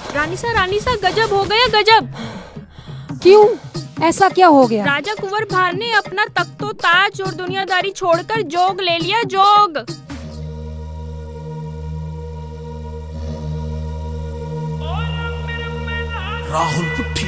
रानी सा गजब हो गया गजब। क्यों, ऐसा क्या हो गया? राजा कुंवर भार ने अपना तख्तो ताज और दुनियादारी छोड़कर जोग ले लिया, जोग। राहुल पुट्ठी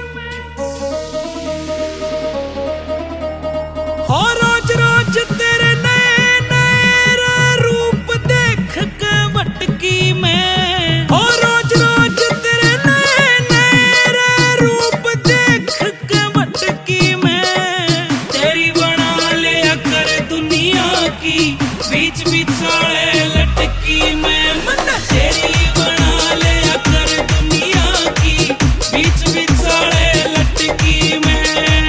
रोज रोज तेरे नए नए रूप देख के भटकी मैं, रोज रोज तेरे नए नए रूप देख के भटकी मैं। तेरी बना लिया कर दुनिया की बीच बिछाड़े लटकी मैं, मन तेरी बना लिया कर दुनिया की बीच बिछाड़े लटकी मैं।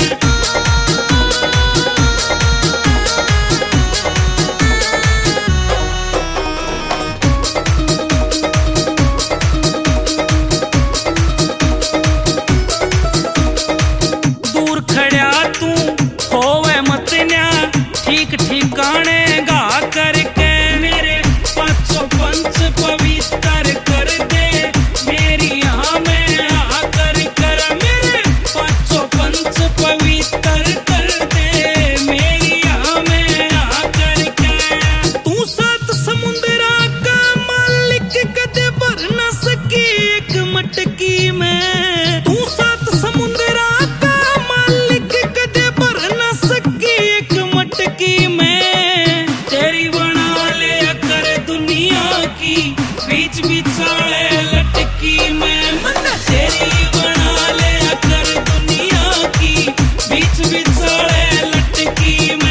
दूर खड़ा तू होवे मत न्या, ठीक ठिकाने गा करके मेरे पाँचों पंच पवित्र कर दे। मेरी यहाँ में आकर कर मेरे पाँचों पंच पवित्र कर दे। मेरी यहाँ में आकर के तू सात समुद्रा का मालिक कदे भर न सकी एक मटकी में। तू सात समुद्रा का मालिक कदे भर न सकी एक मटकी में। तेरी बना लिया कर दुनिया की बीच बिछाड़े लटकी में, मन तेरी बना लिया कर दुनिया की बीच बिछाड़े लटकी में।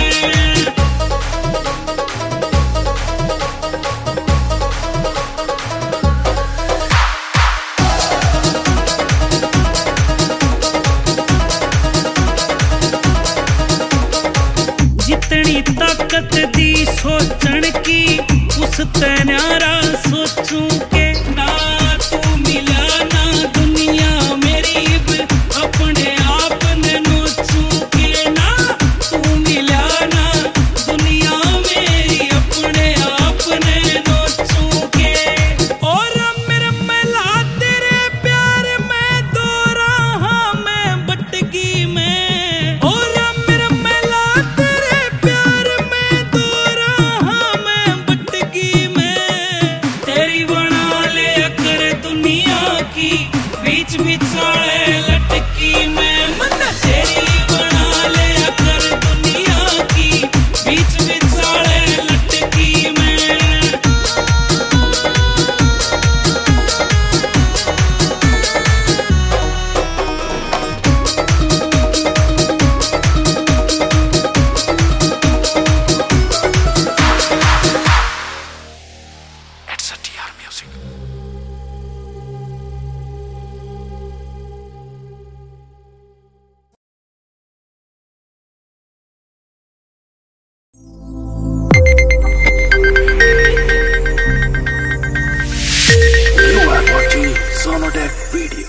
जितनी ताकत दी सोचण की उस तैनारा सोचूं के ना तू मिला ना दुनिया मेरी अपने आप ने नोचूं के ना तू मिला ना दुनिया मेरी अपने आप ने नोचूं के। और मेरे मैला तेरे प्यार में दो राह में भटकी मैं, और मेरे मैला तेरे प्यार में दो राह में भटकी मैं। तेरी बना लिया कर दुनिया की बीच बिछाड़े लटकी मैं, मन तेरी बना लिया कर दुनिया की बीच बिछाड़े लटकी मैं। It's a TR music. You are watching Sonodec video.